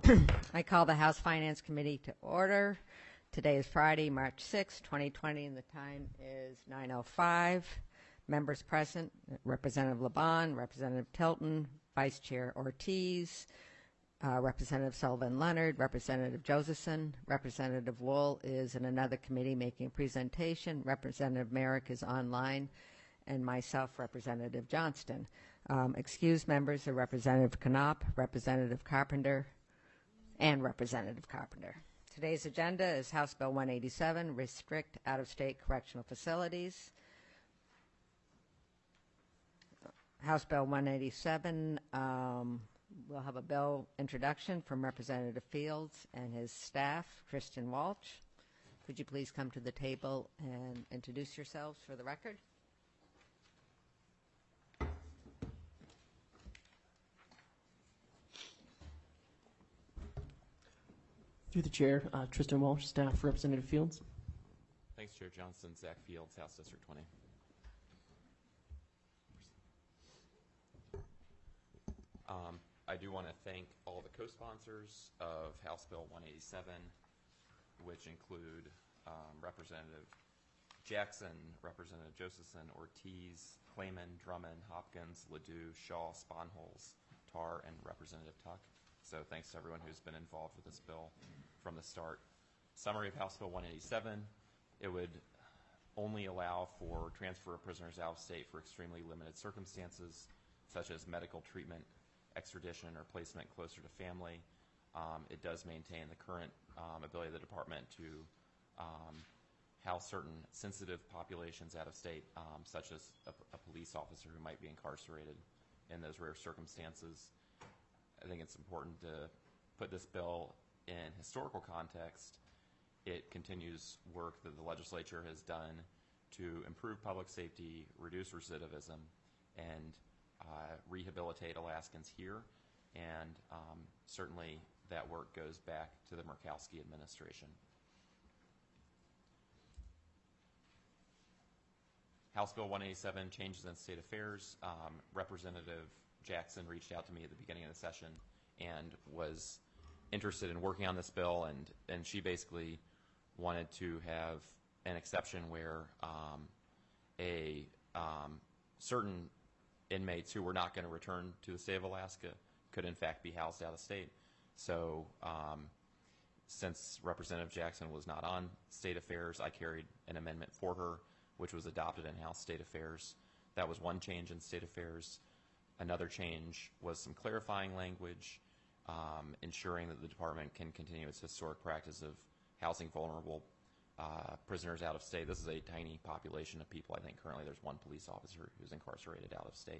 I call the House Finance Committee to order. Today is Friday, March 6, 2020, and the time is 9:05. Members present, Representative Laban, Representative Tilton, Vice Chair Ortiz, Representative Sullivan Leonard, Representative Josephson, Representative Wool is in another committee making a presentation, Representative Merrick is online, and myself, Representative Johnston. Excused members are Representative Knopp, Representative Carpenter, and Representative Carpenter. Today's agenda is House Bill 187, Restrict Out-of-State Correctional Facilities. House Bill 187 will have a bill introduction from Representative Fields and his staff, Christian Walsh. Could you please come to the table and introduce yourselves for the record? Through the chair, Tristan Walsh, staff, Representative Fields. Thanks, Chair Johnson. Zach Fields, House District 20. I do want to thank all the co-sponsors of House Bill 187, which include Representative Jackson, Representative Josephson, Ortiz, Clayman, Drummond, Hopkins, Ledoux, Shaw, Sponholz, Tarr, and Representative Tuck. So thanks to everyone who's been involved with this bill from the start. Summary of House Bill 187, it would only allow for transfer of prisoners out of state for extremely limited circumstances, such as medical treatment, extradition, or placement closer to family. It does maintain the current ability of the department to house certain sensitive populations out of state, such as a police officer who might be incarcerated in those rare circumstances. I think it's important to put this bill in historical context. It continues work that the legislature has done to improve public safety, reduce recidivism, and rehabilitate Alaskans here. And certainly that work goes back to the Murkowski administration. House Bill 187, changes in state affairs. Representative Jackson reached out to me at the beginning of the session and was interested in working on this bill, and she basically wanted to have an exception where certain inmates who were not going to return to the state of Alaska could in fact be housed out of state. So since Representative Jackson was not on state affairs, I carried an amendment for her, which was adopted in House State Affairs. That was one change in state affairs. Another change was some clarifying language, ensuring that the department can continue its historic practice of housing vulnerable prisoners out of state. This is a tiny population of people. I think currently there's one police officer who's incarcerated out of state.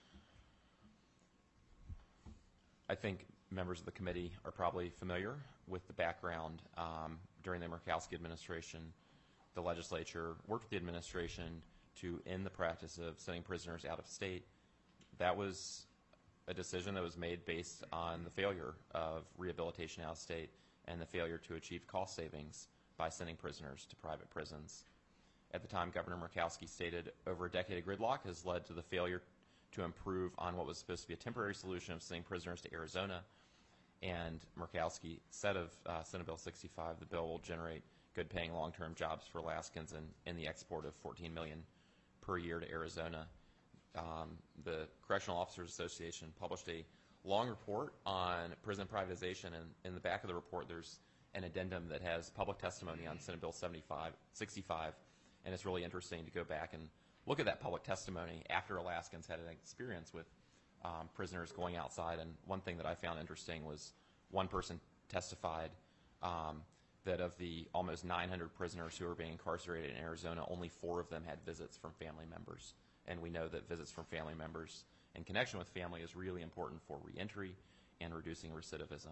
I think members of the committee are probably familiar with the background. During the Murkowski administration, the legislature worked with the administration to end the practice of sending prisoners out of state. That was a decision that was made based on the failure of rehabilitation out of state and the failure to achieve cost savings by sending prisoners to private prisons. At the time, Governor Murkowski stated over a decade of gridlock has led to the failure to improve on what was supposed to be a temporary solution of sending prisoners to Arizona. And Murkowski said of Senate Bill 65, the bill will generate good-paying long-term jobs for Alaskans and the export of $14 million per year to Arizona. The Correctional Officers Association published a long report on prison privatization, and in the back of the report there's an addendum that has public testimony on Senate Bill 65, and it's really interesting to go back and look at that public testimony after Alaskans had an experience with prisoners going outside. And one thing that I found interesting was one person testified that of the almost 900 prisoners who were being incarcerated in Arizona, only 4 of them had visits from family members. And we know that visits from family members in connection with family is really important for reentry and reducing recidivism.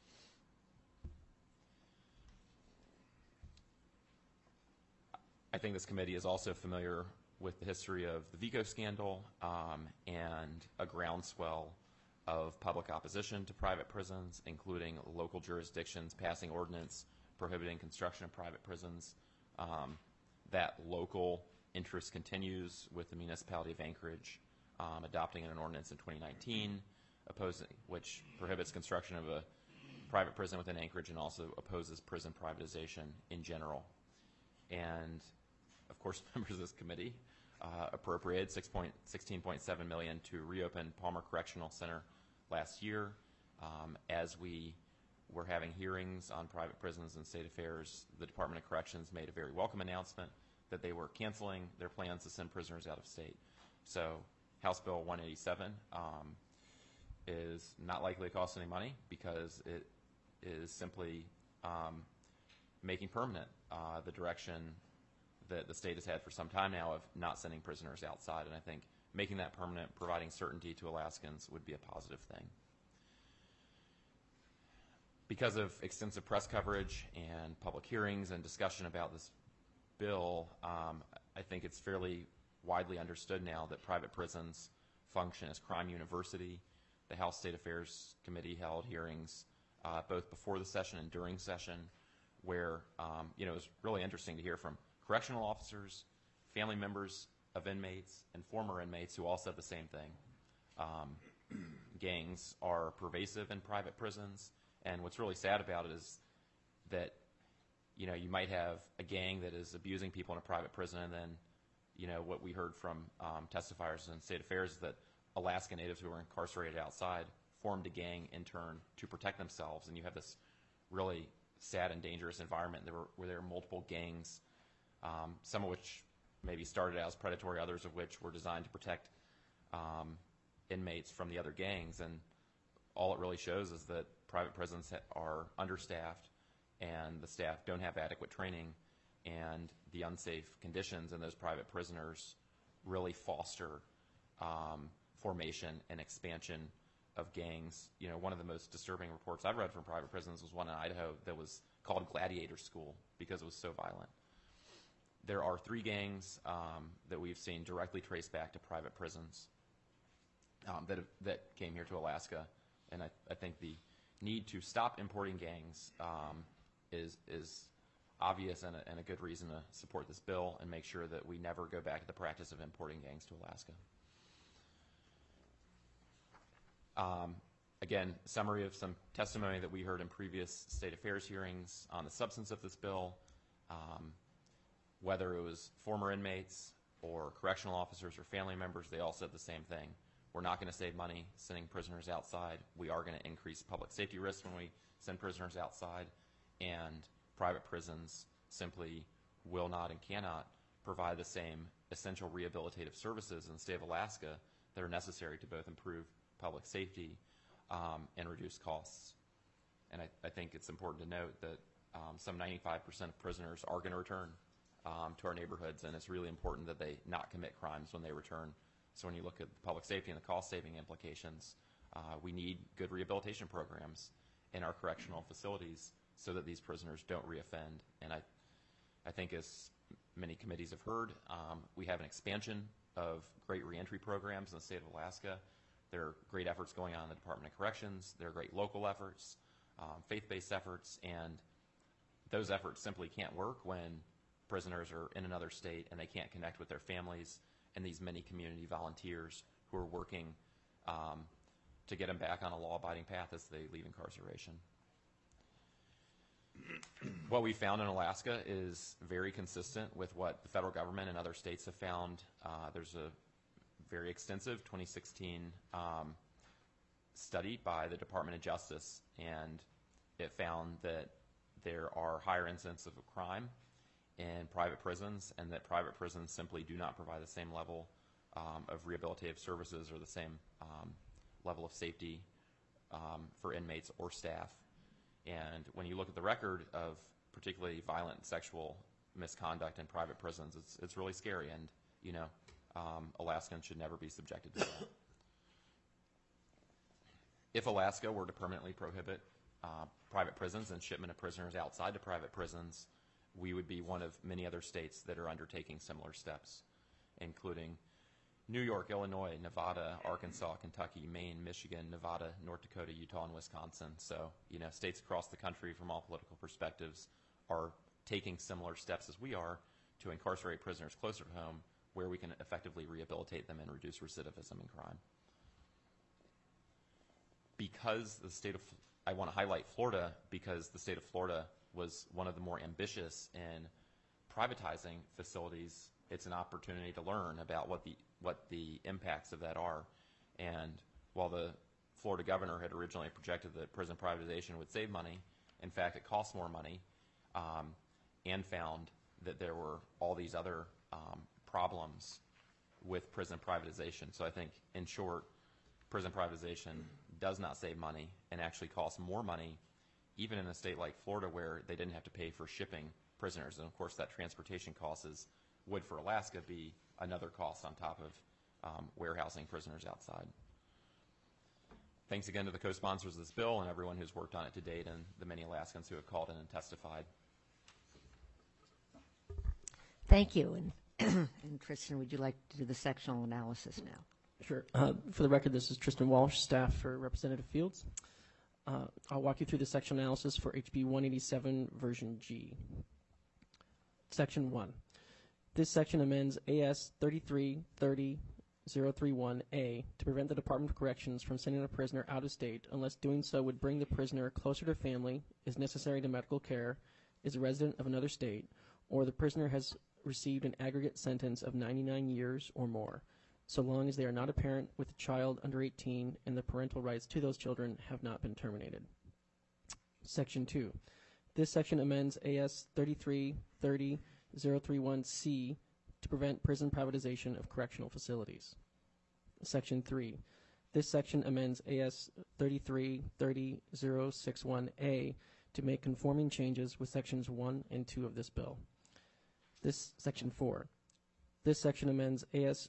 I think this committee is also familiar with the history of the Vico scandal and a groundswell of public opposition to private prisons, including local jurisdictions passing ordinance prohibiting construction of private prisons. That local interest continues with the municipality of Anchorage adopting an ordinance in 2019 which prohibits construction of a private prison within Anchorage and also opposes prison privatization in general. And, of course, members of this committee appropriated $16.7 million to reopen Palmer Correctional Center last year. As we were having hearings on private prisons and state affairs, the Department of Corrections made a very welcome announcement that they were canceling their plans to send prisoners out of state. So House Bill 187 is not likely to cost any money because it is simply making permanent the direction that the state has had for some time now of not sending prisoners outside. And I think making that permanent, providing certainty to Alaskans would be a positive thing. Because of extensive press coverage and public hearings and discussion about this bill, I think it's fairly widely understood now that private prisons function as crime university. The House State Affairs Committee held hearings both before the session and during session where it was really interesting to hear from correctional officers, family members of inmates, and former inmates who all said the same thing. Gangs are pervasive in private prisons, and what's really sad about it is that you might have a gang that is abusing people in a private prison, and then what we heard from testifiers in state affairs is that Alaska Natives who were incarcerated outside formed a gang in turn to protect themselves, and you have this really sad and dangerous environment where there are multiple gangs, some of which maybe started out as predatory, others of which were designed to protect inmates from the other gangs. And all it really shows is that private prisons are understaffed and the staff don't have adequate training, and the unsafe conditions in those private prisoners really foster formation and expansion of gangs. One of the most disturbing reports I've read from private prisons was one in Idaho that was called Gladiator School because it was so violent. There are 3 gangs that we've seen directly traced back to private prisons that came here to Alaska, and I think the need to stop importing gangs is obvious and a good reason to support this bill and make sure that we never go back to the practice of importing gangs to Alaska. Again, summary of some testimony that we heard in previous state affairs hearings on the substance of this bill. Whether it was former inmates or correctional officers or family members, they all said the same thing. We're not going to save money sending prisoners outside. We are going to increase public safety risks when we send prisoners outside, and private prisons simply will not and cannot provide the same essential rehabilitative services in the state of Alaska that are necessary to both improve public safety and reduce costs. And I think it's important to note that some 95% of prisoners are going to return to our neighborhoods, and it's really important that they not commit crimes when they return. So when you look at the public safety and the cost-saving implications, we need good rehabilitation programs in our correctional facilities so that these prisoners don't reoffend. And I think, as many committees have heard, we have an expansion of great reentry programs in the state of Alaska. There are great efforts going on in the Department of Corrections. There are great local efforts, faith-based efforts, and those efforts simply can't work when prisoners are in another state and they can't connect with their families and these many community volunteers who are working to get them back on a law-abiding path as they leave incarceration. What we found in Alaska is very consistent with what the federal government and other states have found. There's a very extensive 2016 study by the Department of Justice, and it found that there are higher incidents of crime in private prisons, and that private prisons simply do not provide the same level of rehabilitative services or the same level of safety for inmates or staff. And when you look at the record of particularly violent sexual misconduct in private prisons, it's really scary, and Alaskans should never be subjected to that. If Alaska were to permanently prohibit private prisons and shipment of prisoners outside to private prisons, we would be one of many other states that are undertaking similar steps, including New York, Illinois, Nevada, Arkansas, Kentucky, Maine, Michigan, Nevada, North Dakota, Utah, and Wisconsin. So, states across the country from all political perspectives are taking similar steps as we are to incarcerate prisoners closer to home where we can effectively rehabilitate them and reduce recidivism and crime. Because the state of I want to highlight Florida because the state of Florida was one of the more ambitious in privatizing facilities. It's an opportunity to learn about what the impacts of that are. And while the Florida governor had originally projected that prison privatization would save money, in fact, it cost more money, and found that there were all these other problems with prison privatization. So I think, in short, prison privatization does not save money and actually costs more money, even in a state like Florida where they didn't have to pay for shipping prisoners. And of course, that transportation cost would for Alaska be another cost on top of warehousing prisoners outside. Thanks again to the co-sponsors of this bill and everyone who's worked on it to date, and the many Alaskans who have called in and testified. Thank you. And Tristan, would you like to do the sectional analysis now? Sure. For the record, this is Tristan Walsh, staff for Representative Fields. I'll walk you through the section analysis for HB 187 version G. Section 1. This section amends AS 3330-031A to prevent the Department of Corrections from sending a prisoner out of state unless doing so would bring the prisoner closer to family, is necessary to medical care, is a resident of another state, or the prisoner has received an aggregate sentence of 99 years or more, so long as they are not a parent with a child under 18 and the parental rights to those children have not been terminated. Section 2. This section amends AS 3330-031C to prevent prison privatization of correctional facilities. Section 3. This section amends AS 3330-061A to make conforming changes with sections 1 and 2 of this bill. This Section 4. This section amends AS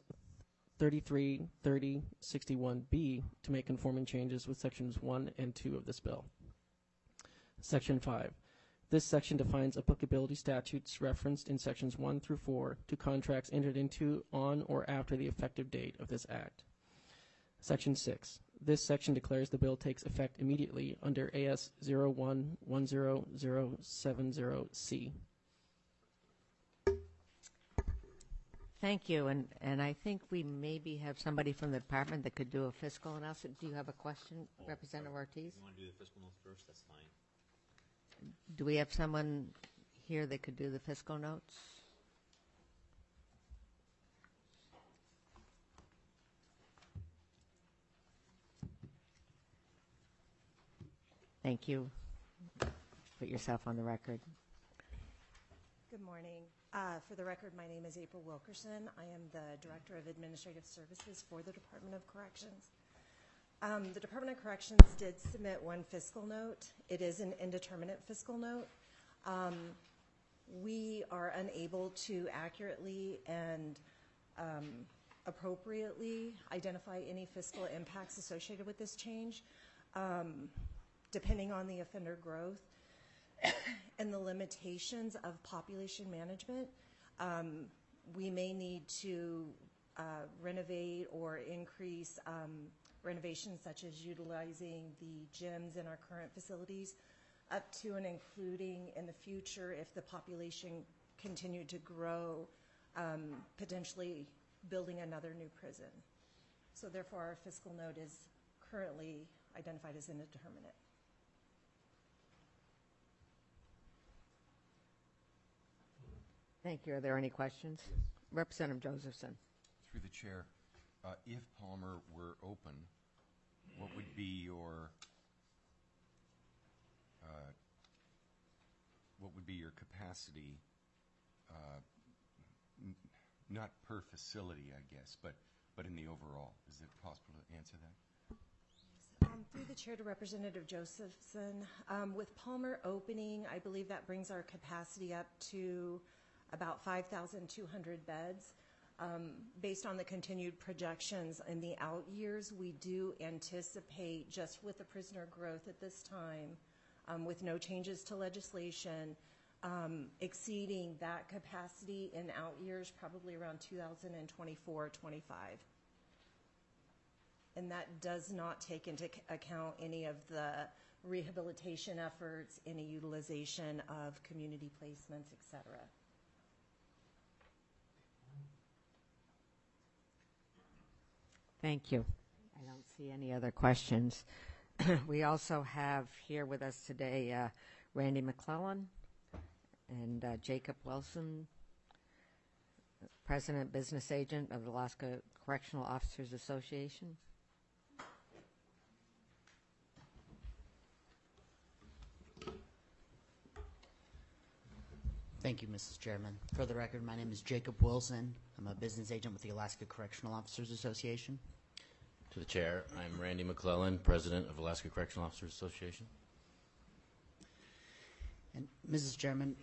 3330-61B to make conforming changes with sections 1 and 2 of this bill. Section 5. This section defines applicability statutes referenced in sections 1 through 4 to contracts entered into on or after the effective date of this act. Section 6. This section declares the bill takes effect immediately under AS 01-10070C. Thank you. And I think we maybe have somebody from the department that could do a fiscal analysis. Do you have a question, Representative Ortiz? You want to do the fiscal notes first? That's fine. Do we have someone here that could do the fiscal notes? Thank you. Put yourself on the record. Good morning. For the record, my name is April Wilkerson. I am the Director of Administrative Services for the Department of Corrections. The Department of Corrections did submit one fiscal note. It is an indeterminate fiscal note. We are unable to accurately and appropriately identify any fiscal impacts associated with this change, depending on the offender growth and the limitations of population management. We may need to renovate or increase renovations such as utilizing the gyms in our current facilities up to and including in the future if the population continued to grow, potentially building another new prison. So therefore our fiscal note is currently identified as indeterminate. Thank you. Are there any questions? Representative Josephson. Through the chair, if Palmer were open, what would be your capacity, not per facility, I guess, but in the overall? Is it possible to answer that? Through the chair to Representative Josephson, with Palmer opening, I believe that brings our capacity up to about 5,200 beds. Based on the continued projections in the out years, we do anticipate, just with the prisoner growth at this time, with no changes to legislation, exceeding that capacity in out years, probably around 2024-25. And that does not take into account any of the rehabilitation efforts, any utilization of community placements, et cetera. Thank you. I don't see any other questions. We also have here with us today Randy McClellan and Jacob Wilson, President Business Agent of the Alaska Correctional Officers Association. Thank you, Mrs. Chairman. For the record, my name is Jacob Wilson. I'm a business agent with the Alaska Correctional Officers Association. To the chair, I'm Randy McClellan, President of Alaska Correctional Officers Association. And Mrs. Chairman,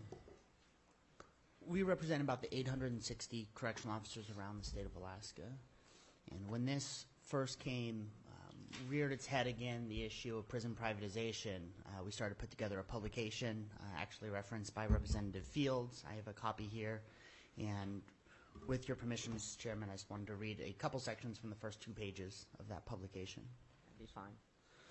we represent about the 860 correctional officers around the state of Alaska. And when this first reared its head again, the issue of prison privatization, we started to put together a publication, actually referenced by Representative Fields. I have a copy here. And with your permission, Mrs. Chairman, I just wanted to read a couple sections from the first 2 pages of that publication. That'd be fine.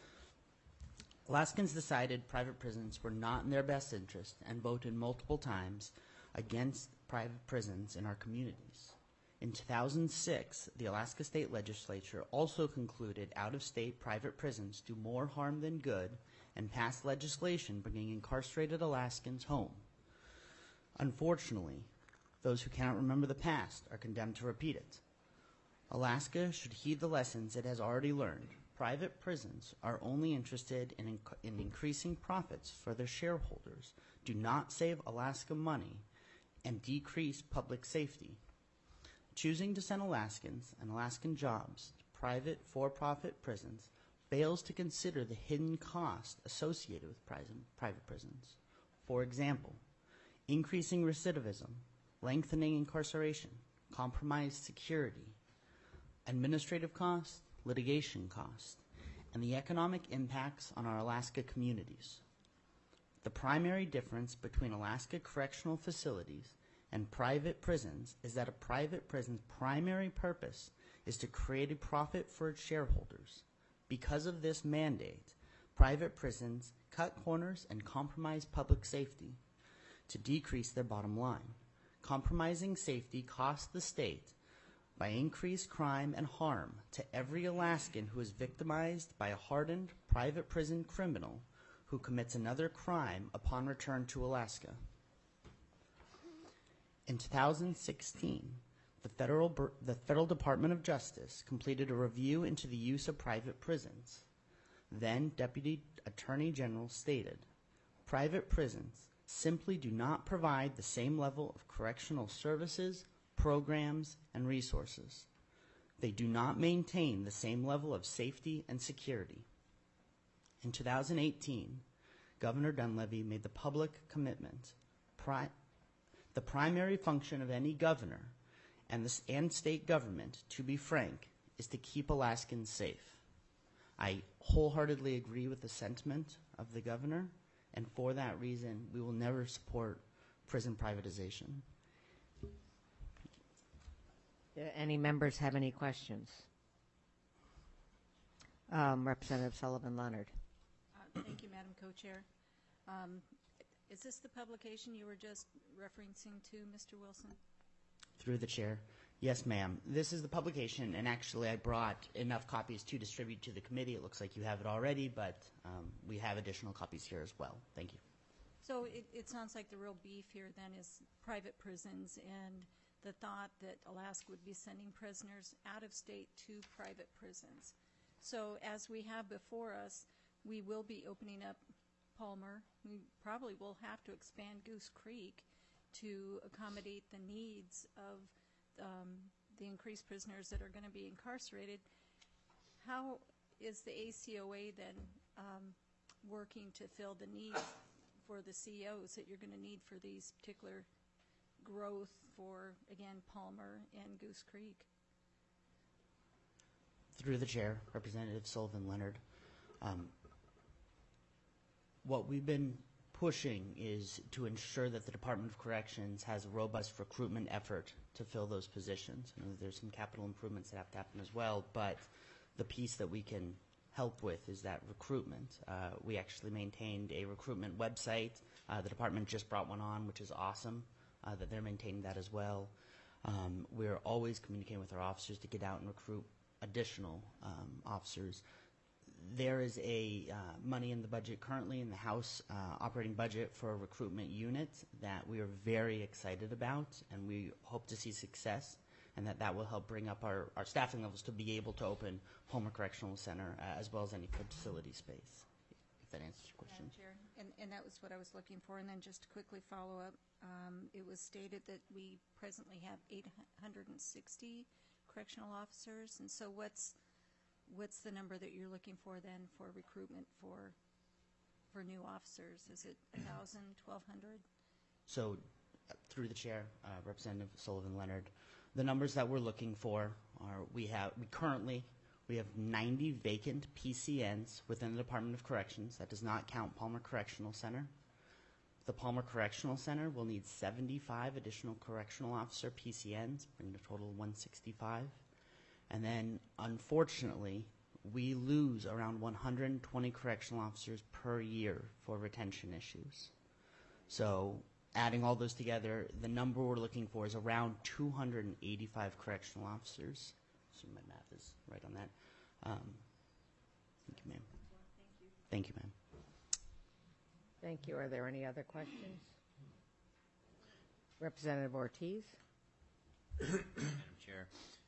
Alaskans decided private prisons were not in their best interest and voted multiple times against private prisons in our communities. In 2006, the Alaska State Legislature also concluded out-of-state private prisons do more harm than good and passed legislation bringing incarcerated Alaskans home. Unfortunately, those who cannot remember the past are condemned to repeat it. Alaska should heed the lessons it has already learned. Private prisons are only interested in increasing profits for their shareholders, do not save Alaska money, and decrease public safety. Choosing to send Alaskans and Alaskan jobs to private for-profit prisons fails to consider the hidden cost associated with private prisons. For example, increasing recidivism, lengthening incarceration, compromised security, administrative costs, litigation costs, and the economic impacts on our Alaska communities. The primary difference between Alaska correctional facilities and private prisons is that a private prison's primary purpose is to create a profit for its shareholders. Because of this mandate, private prisons cut corners and compromise public safety to decrease their bottom line. Compromising safety costs the state by increased crime and harm to every Alaskan who is victimized by a hardened private prison criminal who commits another crime upon return to Alaska. In 2016, the Federal Department of Justice completed a review into the use of private prisons. Then Deputy Attorney General stated, "Private prisons simply do not provide the same level of correctional services, programs, and resources. They do not maintain the same level of safety and security." In 2018, Governor Dunleavy made the public commitment. The primary function of any governor and state government, to be frank, is to keep Alaskans safe. I wholeheartedly agree with the sentiment of the governor, and for that reason, we will never support prison privatization. Do any members have any questions? Representative Sullivan Leonard. Thank you, Madam Co-Chair. Is this the publication you were just referencing to, Mr. Wilson? Through the chair. Yes, ma'am. This is the publication, and actually I brought enough copies to distribute to the committee. It looks like you have it already, but we have additional copies here as well. Thank you. So it sounds like the real beef here then is private prisons and the thought that Alaska would be sending prisoners out of state to private prisons. So as we have before us, we will be opening up Palmer. We probably will have to expand Goose Creek to accommodate the needs of the increased prisoners that are going to be incarcerated. How is the ACOA then working to fill the needs for the COs that you're going to need for these particular growth for, again, Palmer and Goose Creek? Through the chair, Representative Sullivan Leonard. What we've been pushing is to ensure that the Department of Corrections has a robust recruitment effort to fill those positions. I know there's some capital improvements that have to happen as well, but the piece that we can help with is that recruitment. We actually maintained a recruitment website. The department just brought one on, which is awesome, that they're maintaining that as well. We're always communicating with our officers to get out and recruit additional officers. There is a money in the budget currently in the House operating budget for a recruitment unit that we are very excited about, and we hope to see success, and that will help bring up our staffing levels to be able to open Palmer Correctional Center as well as any facility space, if that answers your question. Madam Chair, and that was what I was looking for. And then just to quickly follow up, it was stated that we presently have 860 correctional officers, and so what's the number that you're looking for then for recruitment for new officers? Is it 1,000, 1,200? So, through the chair, Representative Sullivan Leonard, the numbers that we're looking for are we currently have 90 vacant PCNs within the Department of Corrections. That does not count Palmer Correctional Center. The Palmer Correctional Center will need 75 additional correctional officer PCNs, bringing the total of 165. And then, unfortunately, we lose around 120 correctional officers per year for retention issues. So, adding all those together, the number we're looking for is around 285 correctional officers. So my math is right on that. Thank you, ma'am. Thank you, ma'am. Thank you. Are there any other questions? Representative Ortiz? Madam Chair,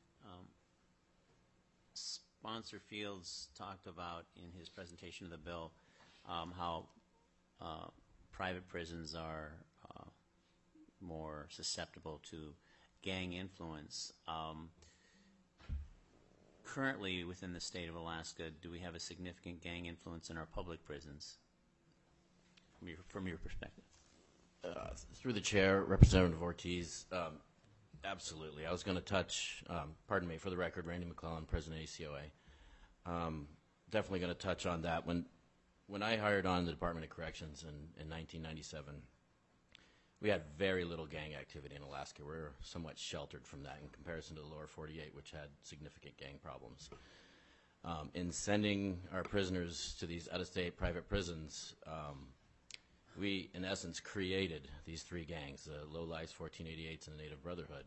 Sponsor Fields talked about in his presentation of the bill how private prisons are more susceptible to gang influence. Currently, within the state of Alaska, do we have a significant gang influence in our public prisons, from your perspective? Through the chair, Representative Ortiz, absolutely. I was going to touch, pardon me, for the record, Randy McClellan, President ACOA. Definitely going to touch on that. When I hired on the Department of Corrections in 1997, we had very little gang activity in Alaska. We're somewhat sheltered from that in comparison to the lower 48, which had significant gang problems. In sending our prisoners to these out-of-state private prisons, we, in essence, created these three gangs, the Low Lives, 1488s, and the Native Brotherhood.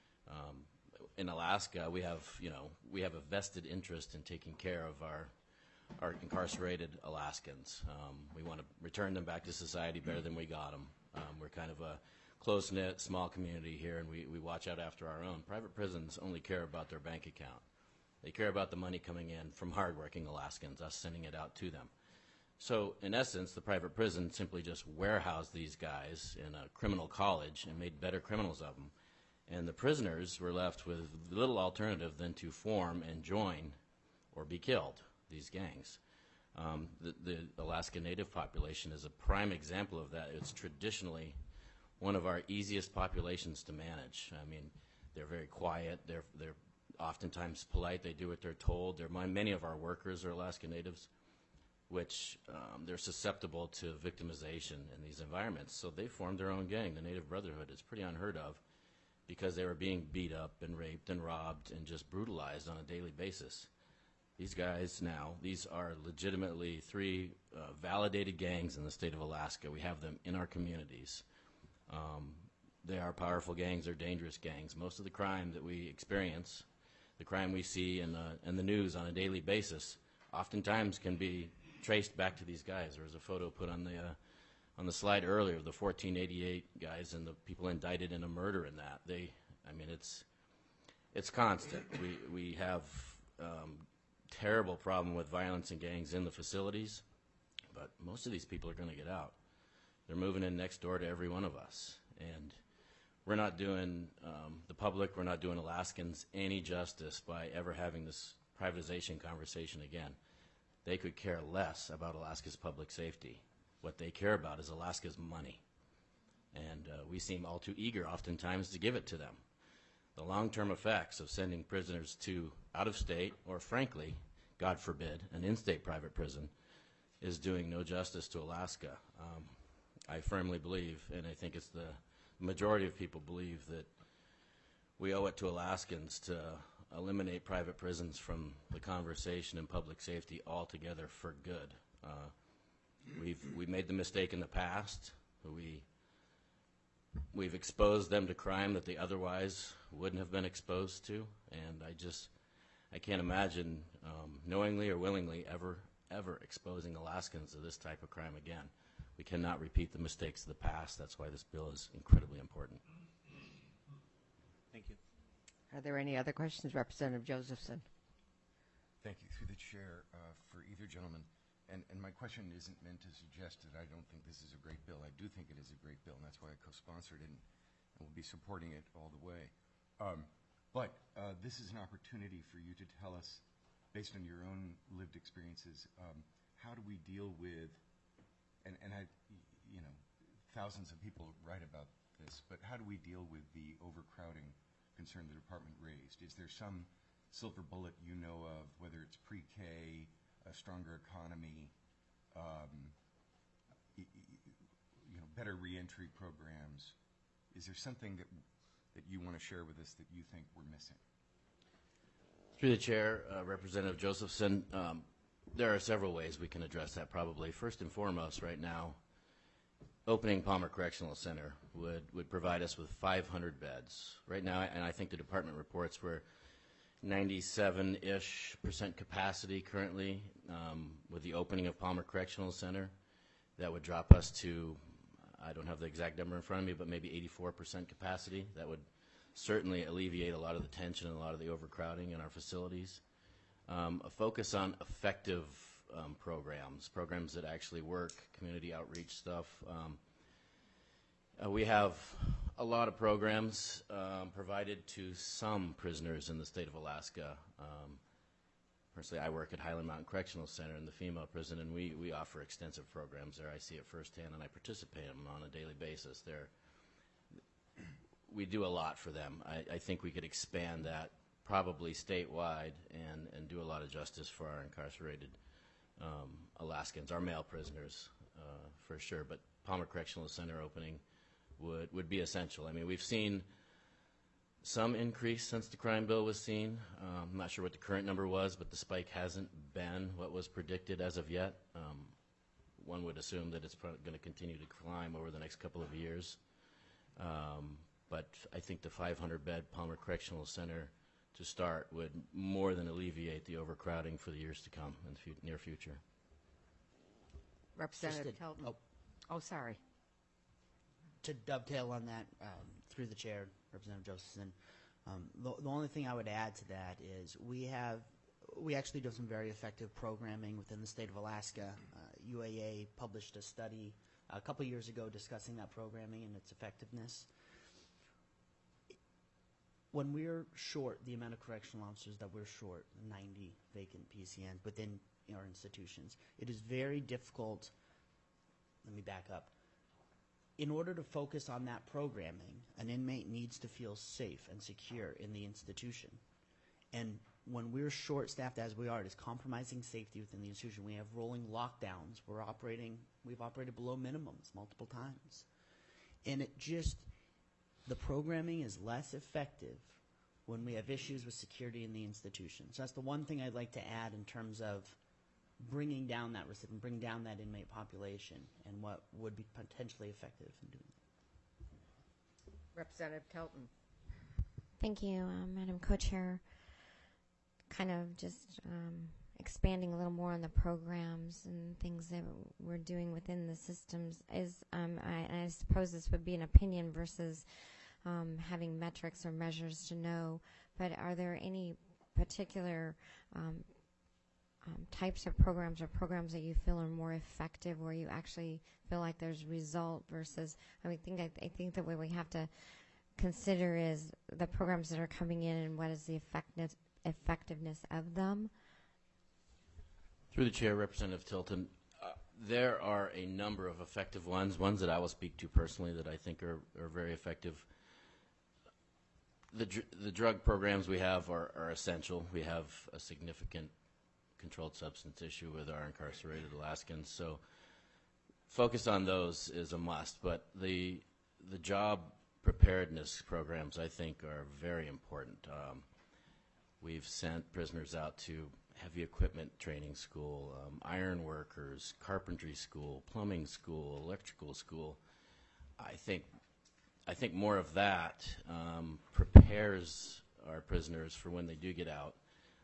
In Alaska, we have a vested interest in taking care of our incarcerated Alaskans. We want to return them back to society better than we got them. We're kind of a close-knit, small community here, and we watch out after our own. Private prisons only care about their bank account. They care about the money coming in from hardworking Alaskans, us sending it out to them. So, in essence, the private prison simply just warehoused these guys in a criminal college and made better criminals of them. And the prisoners were left with little alternative than to form and join or be killed, these gangs. The Alaska Native population is a prime example of that. It's traditionally one of our easiest populations to manage. I mean, they're very quiet. They're oftentimes polite. They do what they're told. Many of our workers are Alaska Natives, which they're susceptible to victimization in these environments. So they formed their own gang. The Native Brotherhood is pretty unheard of because they were being beat up and raped and robbed and just brutalized on a daily basis. These guys now, these are legitimately three validated gangs in the state of Alaska. We have them in our communities. They are powerful gangs. They're dangerous gangs. Most of the crime that we experience, the crime we see in the news on a daily basis, oftentimes can be traced back to these guys. There was a photo put on the slide earlier of the 1488 guys and the people indicted in a murder in that. It's constant. We have terrible problem with violence and gangs in the facilities, but most of these people are going to get out. They're moving in next door to every one of us, and we're not doing the public, we're not doing Alaskans any justice by ever having this privatization conversation again. They could care less about Alaska's public safety. What they care about is Alaska's money, and we seem all too eager oftentimes to give it to them. The long-term effects of sending prisoners to out-of-state, or frankly, God forbid, an in-state private prison, is doing no justice to Alaska. I firmly believe, and I think it's the majority of people believe, that we owe it to Alaskans to eliminate private prisons from the conversation in public safety altogether for good. We've made the mistake in the past. We've exposed them to crime that they otherwise wouldn't have been exposed to, and I can't imagine knowingly or willingly ever ever exposing Alaskans to this type of crime again. We cannot repeat the mistakes of the past. That's why this bill is incredibly important. Thank you. Are there any other questions? Representative Josephson. Thank you. Through the chair, for either gentleman, and my question isn't meant to suggest that I don't think this is a great bill. I do think it is a great bill, and that's why I co-sponsored it and will be supporting it all the way. But this is an opportunity for you to tell us, based on your own lived experiences, how do we deal with, and thousands of people write about this, but how do we deal with the overcrowding concern the department raised? Is there some silver bullet you know of, whether it's pre-K, a stronger economy, better reentry programs? Is there something that you want to share with us that you think we're missing? Through the chair, Representative Josephson, there are several ways we can address that probably. First and foremost, right now, opening Palmer Correctional Center would provide us with 500 beds. Right now, and I think the department reports we're 97-ish% capacity currently. With the opening of Palmer Correctional Center, that would drop us to, I don't have the exact number in front of me, but maybe 84% capacity. That would certainly alleviate a lot of the tension and a lot of the overcrowding in our facilities. A focus on effective programs that actually work, community outreach stuff. We have a lot of programs provided to some prisoners in the state of Alaska. Personally, I work at Highland Mountain Correctional Center in the female prison, and we offer extensive programs there. I see it firsthand, and I participate in them on a daily basis. We do a lot for them. I think we could expand that probably statewide and do a lot of justice for our incarcerated Alaskans, our male prisoners, for sure. But Palmer Correctional Center opening would be essential. I mean, we've seen some increase since the crime bill was seen. I'm not sure what the current number was, but the spike hasn't been what was predicted as of yet. One would assume that it's going to continue to climb over the next couple of years. But I think the 500-bed Palmer Correctional Center to start would more than alleviate the overcrowding for the years to come in the near future. Representative Telton. Oh, sorry. To dovetail on that, through the chair, Representative Josephson, the only thing I would add to that is we actually do some very effective programming within the state of Alaska. UAA published a study a couple years ago discussing that programming and its effectiveness. When we're short, the amount of correctional officers that we're short, 90 vacant PCNs within our institutions, it is very difficult. Let me back up. In order to focus on that programming, an inmate needs to feel safe and secure in the institution. And when we're short-staffed as we are, it is compromising safety within the institution. We have rolling lockdowns. We've operated below minimums multiple times. And the programming is less effective when we have issues with security in the institution. So that's the one thing I'd like to add in terms of bringing down that recipient, bringing down that inmate population, and what would be potentially effective in doing that. Representative Telton. Thank you, Madam Co-Chair. Kind of just expanding a little more on the programs and things that we're doing within the systems is, I suppose this would be an opinion versus having metrics or measures to know, but are there any particular types of programs or programs that you feel are more effective, where you actually feel like there's result versus, I think that what we have to consider is the programs that are coming in and what is the effectiveness of them? Through the chair, Representative Tilton, there are a number of effective ones that I will speak to personally that I think are very effective. The drug programs we have are essential. We have a significant controlled substance issue with our incarcerated Alaskans, so focus on those is a must. But the job preparedness programs, I think, are very important. We've sent prisoners out to heavy equipment training school, iron workers, carpentry school, plumbing school, electrical school. I think more of that prepares our prisoners for when they do get out.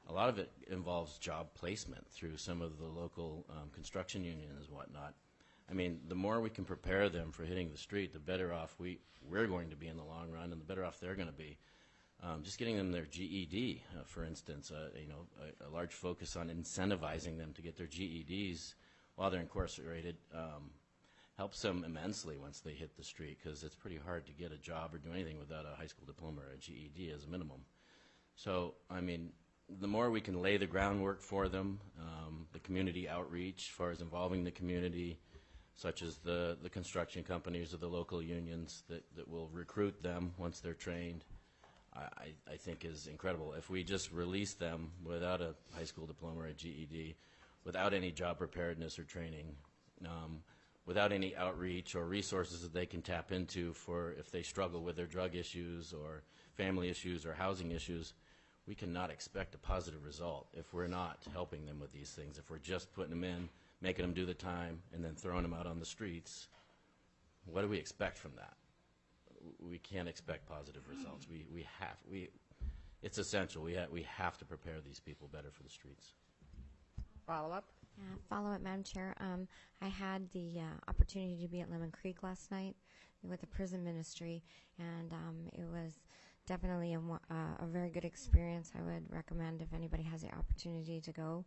a lot of it involves job placement through some of the local construction unions and whatnot. I mean, the more we can prepare them for hitting the street, the better off we're going to be in the long run, and the better off they're going to be. Just getting them their GED, for instance, a large focus on incentivizing them to get their GEDs while they're incarcerated helps them immensely once they hit the street, because it's pretty hard to get a job or do anything without a high school diploma or a GED as a minimum. So, I mean, the more we can lay the groundwork for them, the community outreach as far as involving the community, such as the construction companies or the local unions that will recruit them once they're trained, I think is incredible. If we just release them without a high school diploma or a GED, without any job preparedness or training, without any outreach or resources that they can tap into for if they struggle with their drug issues or family issues or housing issues, we cannot expect a positive result if we're not helping them with these things. If we're just putting them in, making them do the time, and then throwing them out on the streets, what do we expect from that? We can't expect positive results. It's essential. We have to prepare these people better for the streets. Follow up? Yeah, follow up, Madam Chair. I had the opportunity to be at Lemon Creek last night with the prison ministry, and it was definitely a very good experience. I would recommend if anybody has the opportunity to go.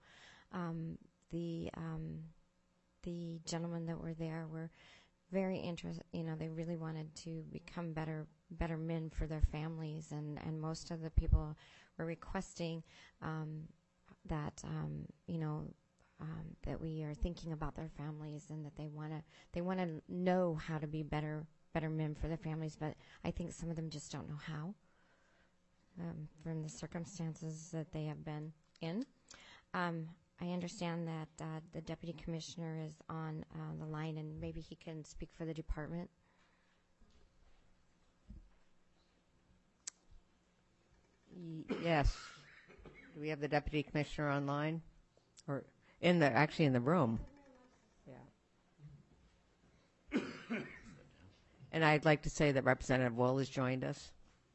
The gentlemen that were there were very interested. They really wanted to become better men for their families, and most of the people were requesting that that we are thinking about their families, and that they want to know how to be better men for their families. But I think some of them just don't know how, from the circumstances that they have been in. I understand that the Deputy Commissioner is on the line, and maybe he can speak for the department. Yes. Do we have the Deputy Commissioner online? Or actually in the room? Yeah. And I'd like to say that Representative Wool has joined us.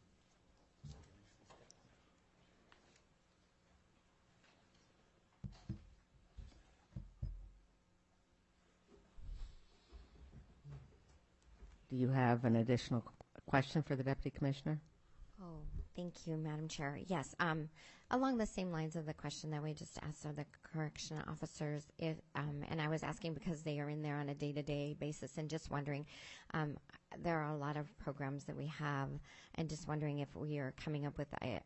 Do you have an additional question for the Deputy Commissioner? Oh, thank you, Madam Chair. Yes, along the same lines of the question that we just asked of the correction officers, and I was asking because they are in there on a day-to-day basis, and just wondering, there are a lot of programs that we have, and just wondering if we are coming up with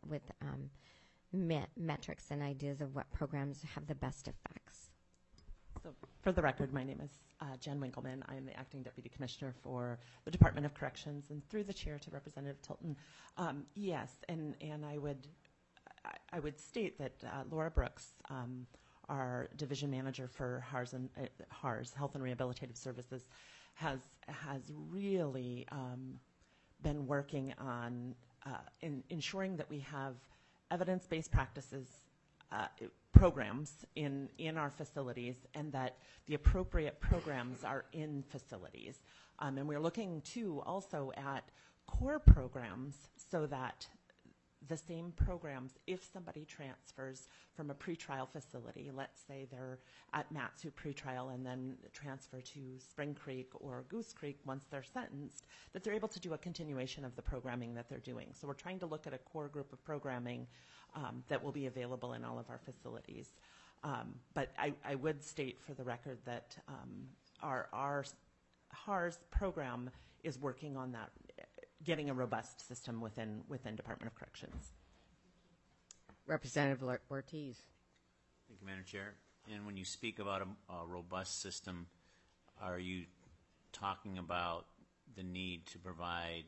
metrics and ideas of what programs have the best effects. So, for the record, my name is Jen Winkleman. I am the Acting Deputy Commissioner for the Department of Corrections, and through the chair to Representative Tilton. Yes, and I would state that Laura Brooks, our division manager for HARS, Health and Rehabilitative Services, has really been working on ensuring that we have evidence-based practices programs in our facilities, and that the appropriate programs are in facilities. And we're looking too also at core programs, so that the same programs, if somebody transfers from a pretrial facility, let's say they're at Mat-Su pretrial and then transfer to Spring Creek or Goose Creek once they're sentenced, that they're able to do a continuation of the programming that they're doing. So we're trying to look at a core group of programming that will be available in all of our facilities. But I would state for the record that our HARS program is working on that, getting a robust system within Department of Corrections. Representative Ortiz. Thank you, Madam Chair. And when you speak about a robust system, are you talking about the need to provide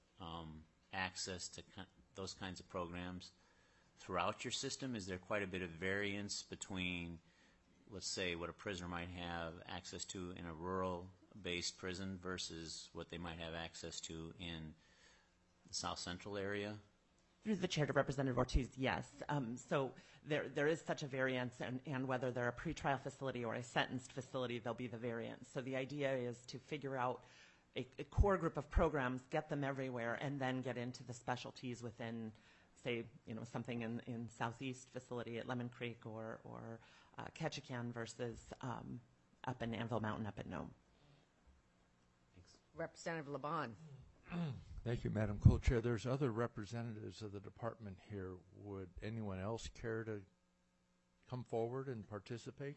access to those kinds of programs throughout your system? Is there quite a bit of variance between, let's say, what a prisoner might have access to in a rural-based prison versus what they might have access to in the South Central area? Through the chair to Representative Ortiz, yes. So there is such a variance, and whether they're a pretrial facility or a sentenced facility, there'll be the variance. So the idea is to figure out a core group of programs, get them everywhere, and then get into the specialties within say, something in southeast facility at Lemon Creek or Ketchikan versus up in Anvil Mountain up at Nome. Representative Laban. Thank you, Madam Co-Chair. There's other representatives of the department here. Would anyone else care to come forward and participate?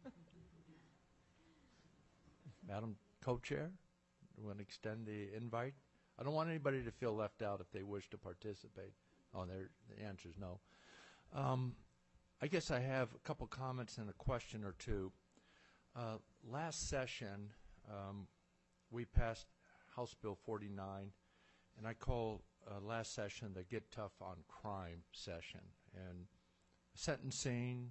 Madam Co-Chair, you want to extend the invite? I don't want anybody to feel left out if they wish to participate. Oh, the answer is no. I guess I have a couple comments and a question or two. Last session, we passed House Bill 49, and I call last session the Get Tough on Crime session. And sentencing,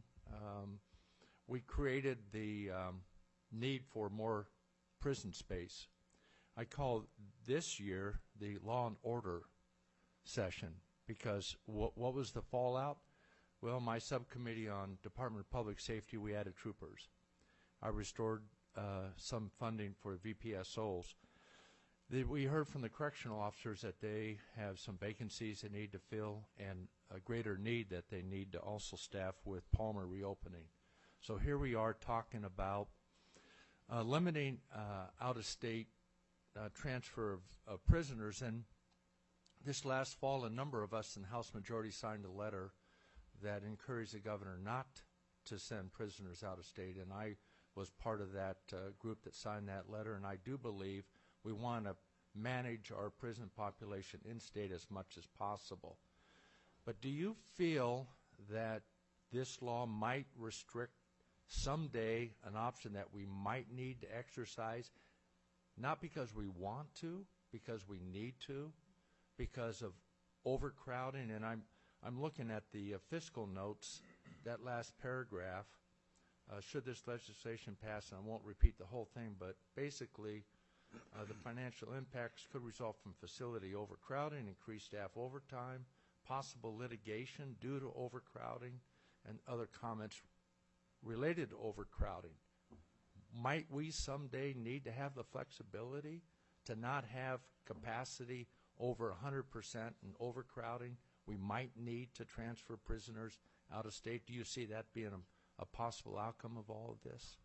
we created the need for more prison space. I call this year the Law and Order session because what was the fallout? Well, my subcommittee on Department of Public Safety, we added troopers. I restored some funding for VPSOs. We heard from the correctional officers that they have some vacancies they need to fill and a greater need that they need to also staff with Palmer reopening. So here we are talking about limiting out-of-state transfer of prisoners. And this last fall, a number of us in the House Majority signed a letter that encouraged the governor not to send prisoners out of state, and I was part of that group that signed that letter, and I do believe we want to manage our prison population in state as much as possible. But do you feel that this law might restrict someday an option that we might need to exercise, not because we want to, because we need to, because of overcrowding? And I'm looking at the fiscal notes, that last paragraph. Should this legislation pass, and I won't repeat the whole thing, but basically the financial impacts could result from facility overcrowding, increased staff overtime, possible litigation due to overcrowding, and other comments related to overcrowding. Might we someday need to have the flexibility to not have capacity over 100% and overcrowding? We might need to transfer prisoners out of state. Do you see that being a possible outcome of all of this?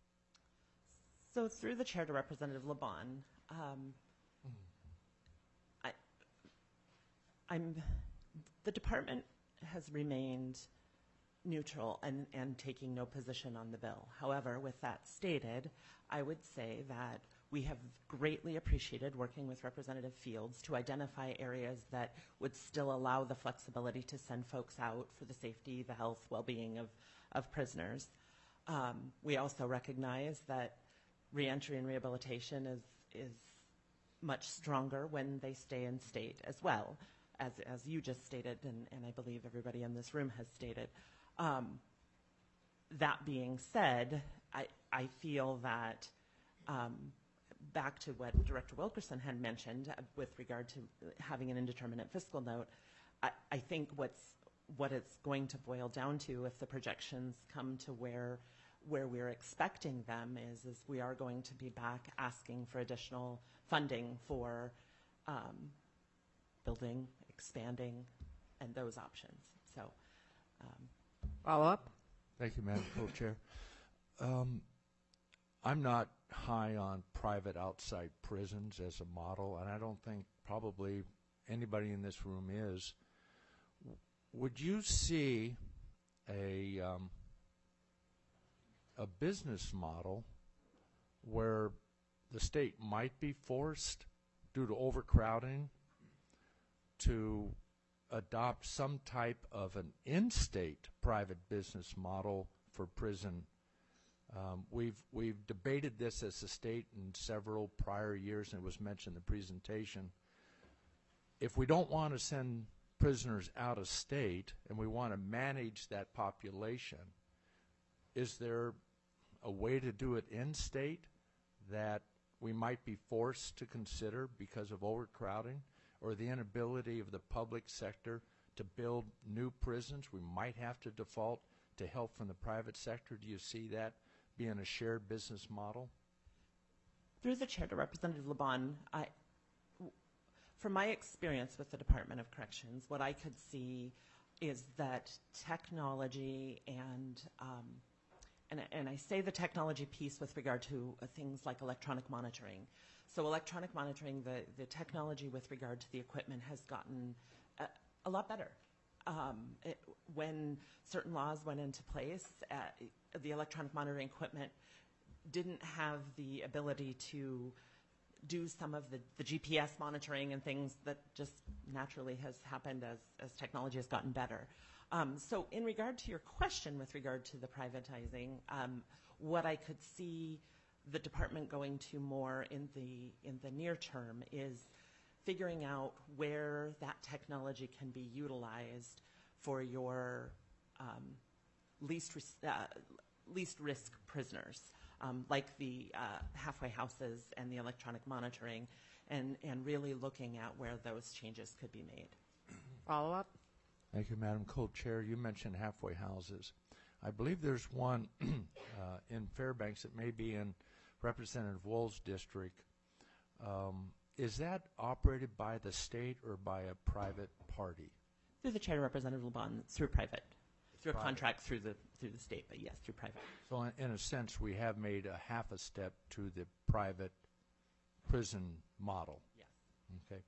So through the chair to Representative Laban, the department has remained neutral and taking no position on the bill. However, with that stated, I would say that we have greatly appreciated working with Representative Fields to identify areas that would still allow the flexibility to send folks out for the safety, the health, well-being of prisoners. We also recognize that reentry and rehabilitation is much stronger when they stay in state as well, as you just stated, and I believe everybody in this room has stated. That being said, I feel that back to what Director Wilkerson had mentioned with regard to having an indeterminate fiscal note, I think what it's going to boil down to, if the projections come to where we're expecting them, is we are going to be back asking for additional funding for building, expanding, and those options. So, follow up. Thank you, Madam Co-Chair. I'm not high on private outside prisons as a model, and I don't think probably anybody in this room is. Would you see a business model where the state might be forced, due to overcrowding, to adopt some type of an in-state private business model for prison? We've debated this as a state in several prior years, and it was mentioned in the presentation. If we don't want to send prisoners out of state and we want to manage that population, is there a way to do it in state that we might be forced to consider because of overcrowding or the inability of the public sector to build new prisons? We might have to default to help from the private sector. Do you see that being a shared business model? Through the chair to Representative Laban, from my experience with the Department of Corrections, what I could see is that technology and I say the technology piece with regard to things like electronic monitoring. So electronic monitoring, the technology with regard to the equipment has gotten a lot better. When certain laws went into place, the electronic monitoring equipment didn't have the ability to do some of the GPS monitoring and things that just naturally has happened as technology has gotten better. So in regard to your question with regard to the privatizing, what I could see the department going to more in the near term is figuring out where that technology can be utilized for your least risk prisoners, like the halfway houses and the electronic monitoring, and really looking at where those changes could be made. Follow up? Thank you, Madam Co-Chair. You mentioned halfway houses. I believe there's one in Fairbanks that may be in Representative Wool's district. Is that operated by the state or by a private party? Through the chair, Representative LeBon, through private, through a contract through the state, but yes, through private. So in a sense, we have made a half a step to the private prison model. Yes. Okay.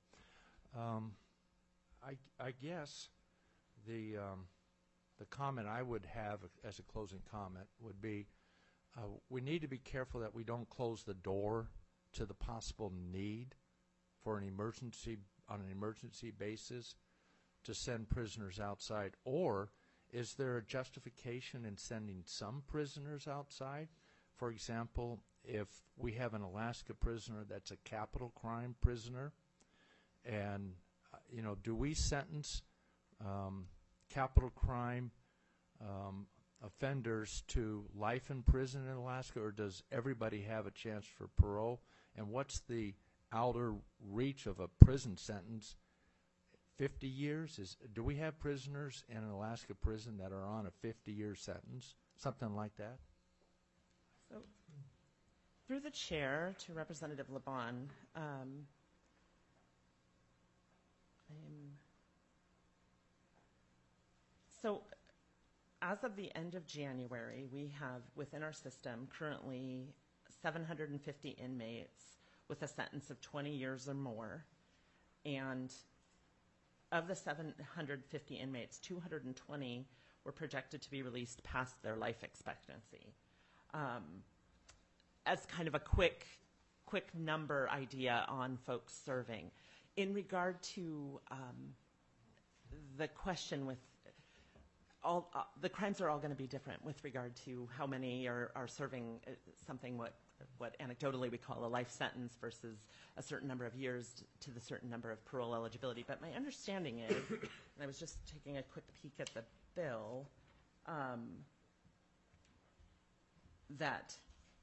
I guess the comment I would have as a closing comment would be we need to be careful that we don't close the door to the possible need for an emergency on an emergency basis to send prisoners outside, or is there a justification in sending some prisoners outside? For example, if we have an Alaska prisoner that's a capital crime prisoner, and do we sentence capital crime offenders to life in prison in Alaska, or does everybody have a chance for parole? And what's the outer reach of a prison sentence? 50 years? Do we have prisoners in an Alaska prison that are on a 50-year sentence? Something like that? So, through the chair to Representative LeBon, so as of the end of January, we have within our system currently 750 inmates with a sentence of 20 years or more, and of the 750 inmates, 220 were projected to be released past their life expectancy. As kind of a quick number idea on folks serving. In regard to the question with the crimes are all going to be different with regard to how many are serving something what anecdotally we call a life sentence versus a certain number of years to the certain number of parole eligibility. But my understanding is, and I was just taking a quick peek at the bill, that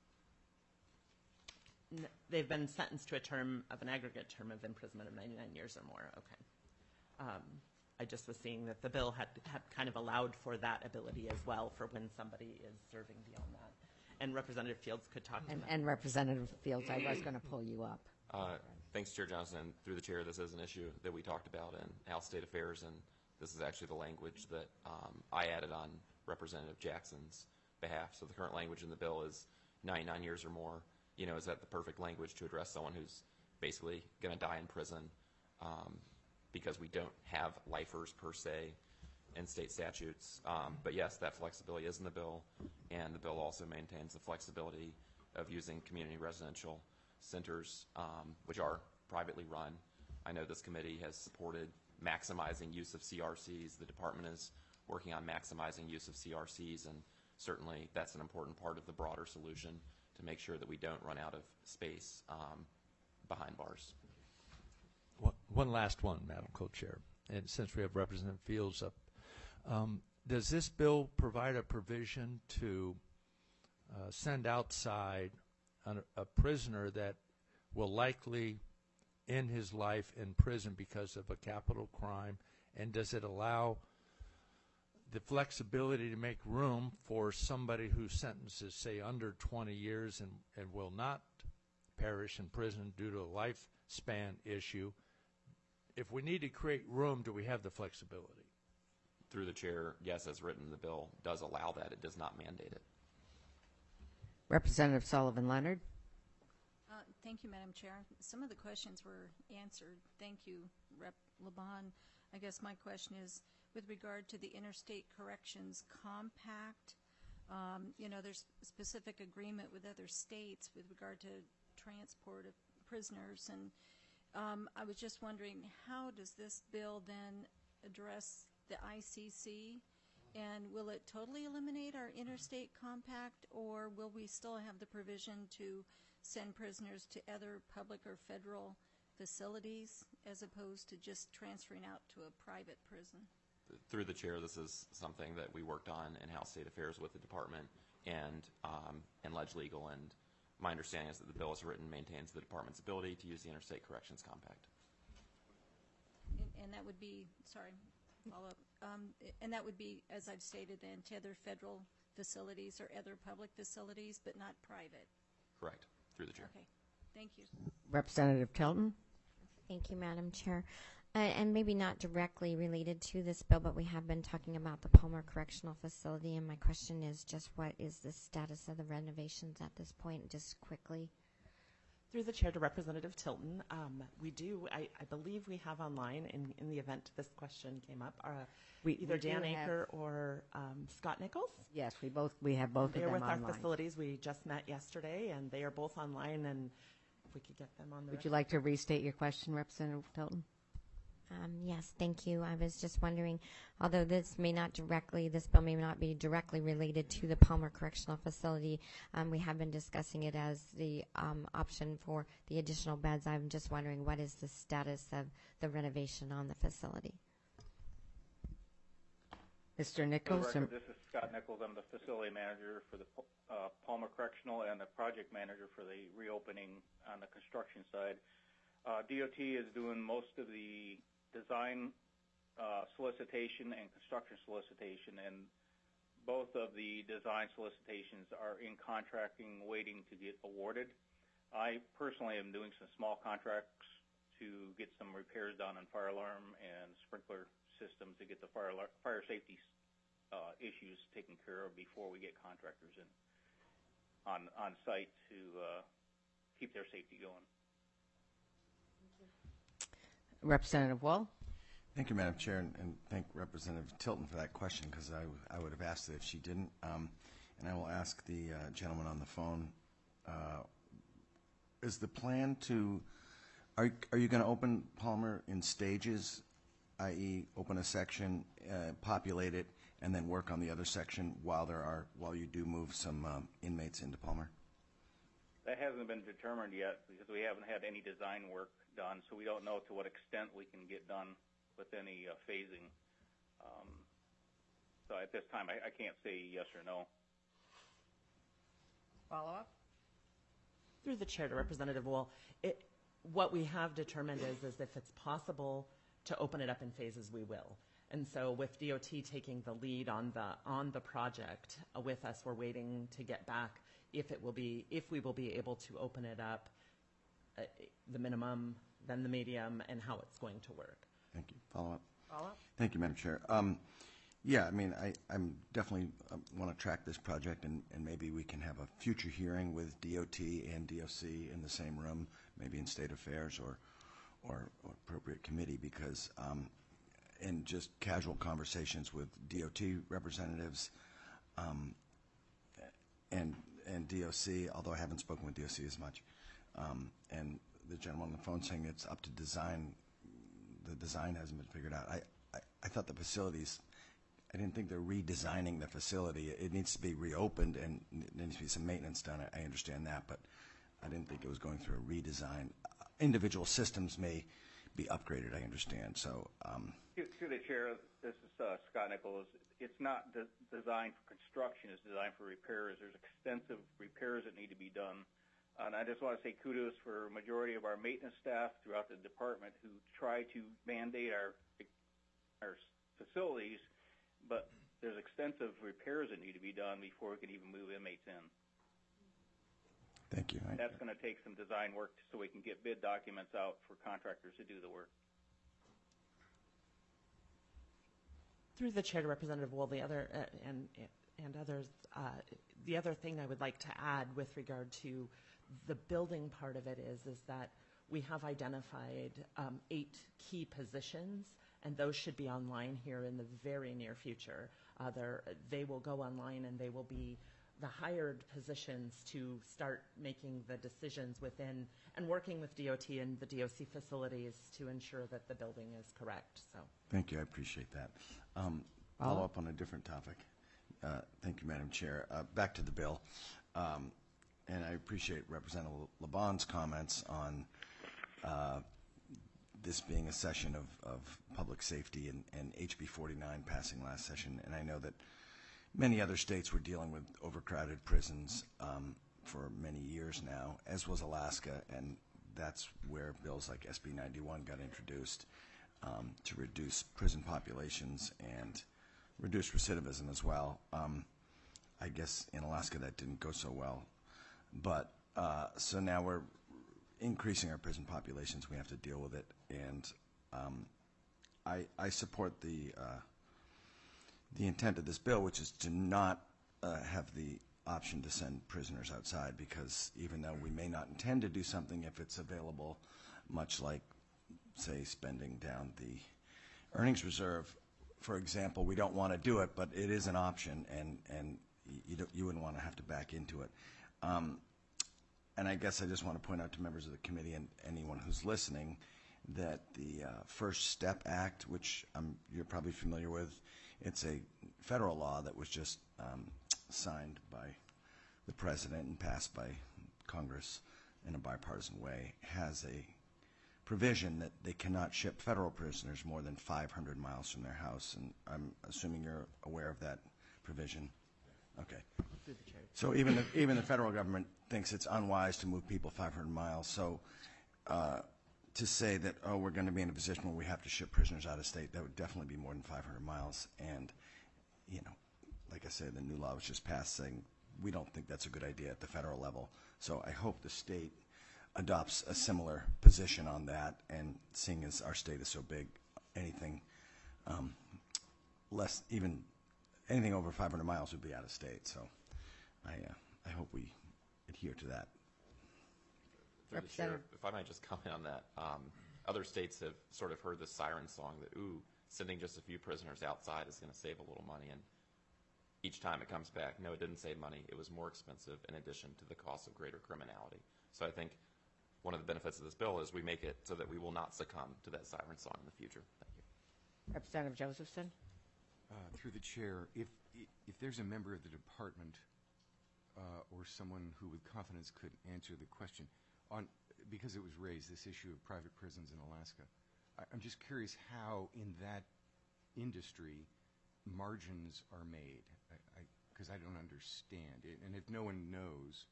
they've been sentenced to an aggregate term of imprisonment of 99 years or more. Okay. I just was seeing that the bill had kind of allowed for that ability as well for when somebody is serving beyond that. And Representative Fields could talk to that. And Representative Fields, I was going to pull you up. Thanks, Chair Johnson. And through the chair, this is an issue that we talked about in House State Affairs, and this is actually the language that I added on Representative Jackson's behalf. So the current language in the bill is 99 years or more. Is that the perfect language to address someone who's basically going to die in prison because we don't have lifers per se in state statutes. But yes, that flexibility is in the bill, and the bill also maintains the flexibility of using community residential centers, which are privately run. I know this committee has supported maximizing use of CRCs. The department is working on maximizing use of CRCs, and certainly that's an important part of the broader solution to make sure that we don't run out of space behind bars. One last one, Madam Co-Chair, and since we have Representative Fields up, does this bill provide a provision to send outside a prisoner that will likely end his life in prison because of a capital crime, and does it allow the flexibility to make room for somebody whose sentence is, say, under 20 years and will not perish in prison due to a lifespan issue? If we need to create room, do we have the flexibility? Through the chair, yes, as written, the bill does allow that. It does not mandate it. Representative Sullivan Leonard. Thank you, Madam Chair. Some of the questions were answered. Thank you, Rep. Laban. I guess my question is with regard to the Interstate Corrections Compact. There's specific agreement with other states with regard to transport of prisoners, and I was just wondering, how does this bill then address the ICC, and will it totally eliminate our interstate compact, or will we still have the provision to send prisoners to other public or federal facilities as opposed to just transferring out to a private prison? Through the chair, this is something that we worked on in House State Affairs with the department and Ledge Legal, and my understanding is that the bill as written maintains the department's ability to use the Interstate Corrections Compact. And that would be, follow up, and that would be, as I've stated then, to other federal facilities or other public facilities, but not private? Correct. Through the chair. Okay. Thank you. Representative Tilton. Thank you, Madam Chair. And maybe not directly related to this bill, but we have been talking about the Palmer Correctional Facility, and my question is just what is the status of the renovations at this point, just quickly? Through the chair to Representative Tilton, we do, I believe we have online, in the event this question came up, either Dan Aker or Scott Nichols. Yes, we have both of them They're with online. our facilities. We just met yesterday, and they are both online, and if we could get them on the Would you like to restate your question, Representative Tilton? Yes, thank you. I was just wondering, although this bill may not be directly related to the Palmer Correctional Facility, we have been discussing it as the option for the additional beds. I'm just wondering, what is the status of the renovation on the facility? Mr. Nichols? For the record, this is Scott Nichols. I'm the facility manager for the Palmer Correctional and the project manager for the reopening on the construction side. DOT is doing most of the design solicitation and construction solicitation, and both of the design solicitations are in contracting waiting to get awarded. I personally am doing some small contracts to get some repairs done on fire alarm and sprinkler systems to get the fire safety issues taken care of before we get contractors in on site to keep their safety going. Representative Wall. Thank you, Madam Chair, and thank Representative Tilton for that question, because I would have asked it if she didn't. And I will ask the gentleman on the phone, is the plan to, are you going to open Palmer in stages, i.e. open a section, populate it, and then work on the other section while you do move some inmates into Palmer? That hasn't been determined yet because we haven't had any design work done, so we don't know to what extent we can get done with any phasing. So at this time, I can't say yes or no. Follow up? Through the chair to Representative Wool, what we have determined is if it's possible to open it up in phases, we will. And so with DOT taking the lead on the project with us, we're waiting to get back if we will be able to open it up, the minimum, then the medium, and how it's going to work. Thank you. Follow up? Follow up? Thank you, Madam Chair. Yeah, I mean, I'm definitely want to track this project, and maybe we can have a future hearing with DOT and DOC in the same room, maybe in State Affairs or appropriate committee, because in just casual conversations with DOT representatives and DOC, although I haven't spoken with DOC as much, and the gentleman on the phone saying it's up to design. The design hasn't been figured out. I thought the facilities, I didn't think they're redesigning the facility. It needs to be reopened and there needs to be some maintenance done. I understand that, but I didn't think it was going through a redesign. Individual systems may be upgraded, I understand. So, To the chair, this is Scott Nichols. It's not designed for construction, it's designed for repairs. There's extensive repairs that need to be done. And I just want to say kudos for a majority of our maintenance staff throughout the department who try to mandate our facilities, but there's extensive repairs that need to be done before we can even move inmates in. Thank you. That's going to take some design work so we can get bid documents out for contractors to do the work. Through the chair to Representative Wool, the other and others, the other thing I would like to add with regard to the building part of it is that we have identified 8 key positions, and those should be online here in the very near future. They will go online, and they will be the hired positions to start making the decisions within and working with DOT and the DOC facilities to ensure that the building is correct. So, thank you. I appreciate that. Follow up on a different topic. Thank you, Madam Chair. Back to the bill. And I appreciate Representative LeBon's comments on this being a session of public safety and HB 49 passing last session. And I know that many other states were dealing with overcrowded prisons for many years now, as was Alaska, and that's where bills like SB 91 got introduced to reduce prison populations and reduce recidivism as well. I guess in Alaska that didn't go so well. But so now we're increasing our prison populations. We have to deal with it. And I support the intent of this bill, which is to not have the option to send prisoners outside, because even though we may not intend to do something, if it's available, much like, say, spending down the earnings reserve, for example, we don't want to do it, but it is an option, and you wouldn't want to have to back into it. And I guess I just want to point out to members of the committee and anyone who's listening that the First Step Act, which you're probably familiar with, it's a federal law that was just signed by the President and passed by Congress in a bipartisan way, has a provision that they cannot ship federal prisoners more than 500 miles from their house. And I'm assuming you're aware of that provision. Okay. So even the federal government thinks it's unwise to move people 500 miles. So to say that, oh, we're going to be in a position where we have to ship prisoners out of state, that would definitely be more than 500 miles. And, you know, like I said, the new law was just passed saying we don't think that's a good idea at the federal level. So I hope the state adopts a similar position on that. And seeing as our state is so big, anything less, even anything over 500 miles would be out of state. So I hope we adhere to that. Through the chair, if I might just comment on that, other states have sort of heard the siren song that, ooh, sending just a few prisoners outside is going to save a little money. And each time it comes back, no, it didn't save money. It was more expensive in addition to the cost of greater criminality. So I think one of the benefits of this bill is we make it so that we will not succumb to that siren song in the future. Thank you. Representative Josephson. Through the chair, if there's a member of the department or someone who with confidence could answer the question, because it was raised, this issue of private prisons in Alaska, I'm just curious how in that industry margins are made, because I don't understand it. And if no one knows,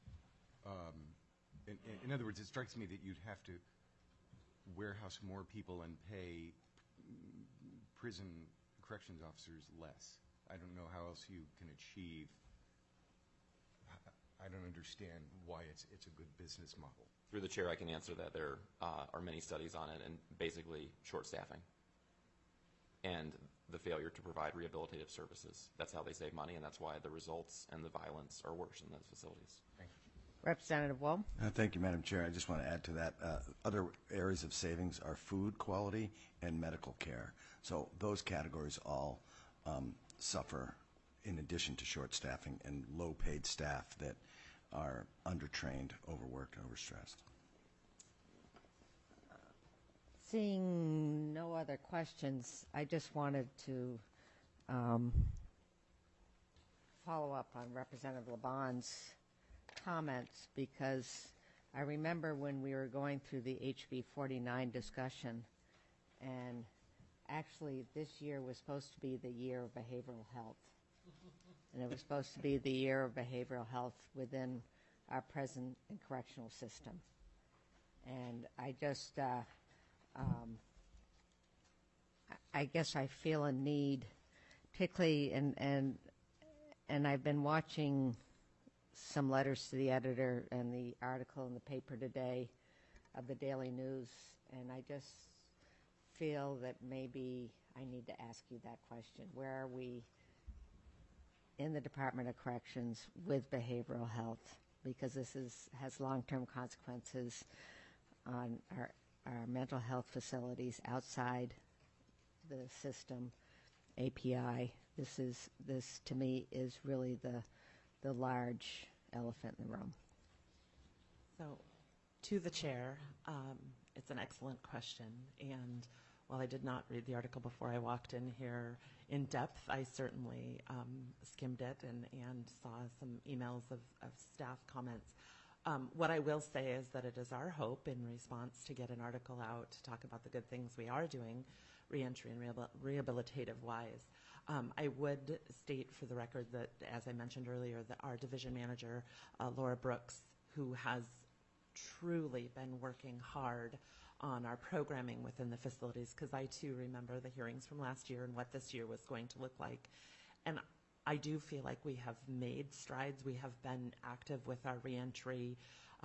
in other words, it strikes me that you'd have to warehouse more people and pay prison corrections officers less. I don't know how else you can achieve. I don't understand why it's a good business model. Through the chair, I can answer that. There are many studies on it, and basically short staffing and the failure to provide rehabilitative services. That's how they save money, and that's why the results and the violence are worse in those facilities. Thank you. Representative Wool. Thank you, Madam Chair. I just want to add to that. Other areas of savings are food quality and medical care. So those categories all suffer in addition to short staffing and low-paid staff that are undertrained, overworked, and overstressed. Seeing no other questions, I just wanted to follow up on Representative LeBon's comments, because I remember when we were going through the HB 49 discussion, and actually this year was supposed to be the year of behavioral health. And it was supposed to be the year of behavioral health within our prison and correctional system. And I just, I guess I feel a need, particularly, and I've been watching some letters to the editor and the article in the paper today of the Daily News, and I just feel that maybe I need to ask you that question. Where are we in the Department of Corrections with behavioral health? Because this has long-term consequences on our mental health facilities outside the system, API. This to me is really the large elephant in the room. So, to the chair, it's an excellent question. And while I did not read the article before I walked in here in depth, I certainly skimmed it and saw some emails of staff comments. What I will say is that it is our hope in response to get an article out to talk about the good things we are doing, reentry and rehabilitative wise. I would state for the record that, as I mentioned earlier, that our division manager, Laura Brooks, who has truly been working hard on our programming within the facilities, because I too remember the hearings from last year and what this year was going to look like. And I do feel like we have made strides. We have been active with our reentry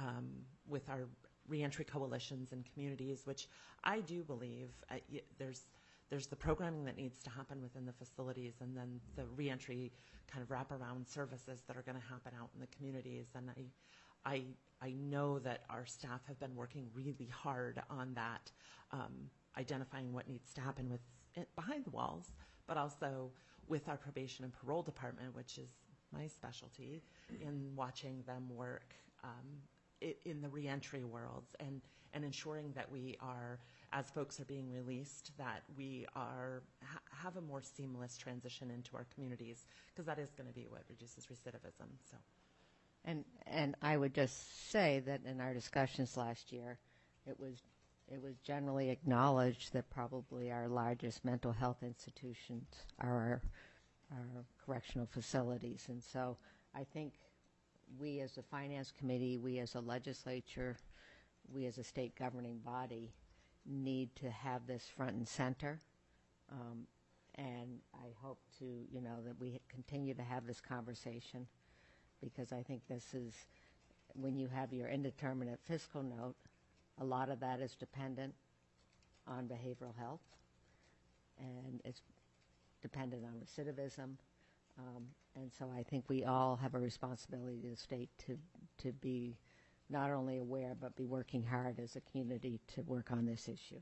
coalitions and communities, which I do believe there's the programming that needs to happen within the facilities, and then the reentry kind of wraparound services that are going to happen out in the communities. And I know that our staff have been working really hard on that, identifying what needs to happen with behind the walls, but also with our probation and parole department, which is my specialty, in watching them work in the reentry worlds and ensuring that we are, as folks are being released, that we are have a more seamless transition into our communities, because that is going to be what reduces recidivism. So. And I would just say that in our discussions last year, it was generally acknowledged that probably our largest mental health institutions are our correctional facilities. And so I think we as a finance committee, we as a legislature, we as a state governing body need to have this front and center. And I hope to, that we continue to have this conversation, because I think this is, when you have your indeterminate fiscal note, a lot of that is dependent on behavioral health, and it's dependent on recidivism. And so I think we all have a responsibility to the state to be not only aware, but be working hard as a community to work on this issue.